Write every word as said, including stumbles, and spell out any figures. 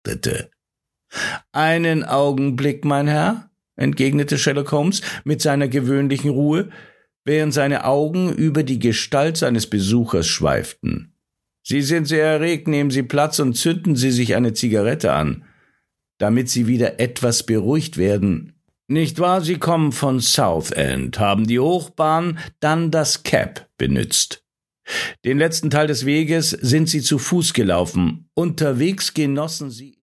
wartete. »Einen Augenblick, mein Herr«, entgegnete Sherlock Holmes mit seiner gewöhnlichen Ruhe, während seine Augen über die Gestalt seines Besuchers schweiften. »Sie sind sehr erregt, nehmen Sie Platz und zünden Sie sich eine Zigarette an, damit Sie wieder etwas beruhigt werden. Nicht wahr, Sie kommen von Southend, haben die Hochbahn, dann das Cab benützt. Den letzten Teil des Weges sind Sie zu Fuß gelaufen. Unterwegs genossen Sie